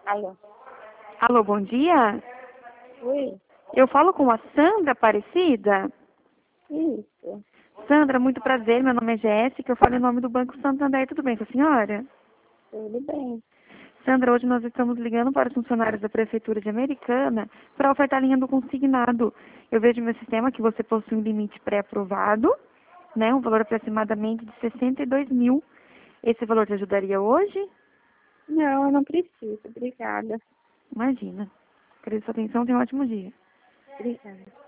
Alô? Alô, bom dia. Oi? Eu falo com a Sandra Aparecida. Isso. Sandra, muito prazer. Meu nome é Jéssica. Eu falo em nome do Banco Santander. Tudo bem com a senhora? Tudo bem. Sandra, hoje nós estamos ligando para os funcionários da Prefeitura de Americana para ofertar a linha do consignado. Eu vejo no meu sistema que você possui um limite pré-aprovado, né? Um valor aproximadamente de 62 mil. Esse valor te ajudaria hoje? Não, eu não preciso. Obrigada. Imagina. Agradeço a sua atenção. Tenha um ótimo dia. Obrigada.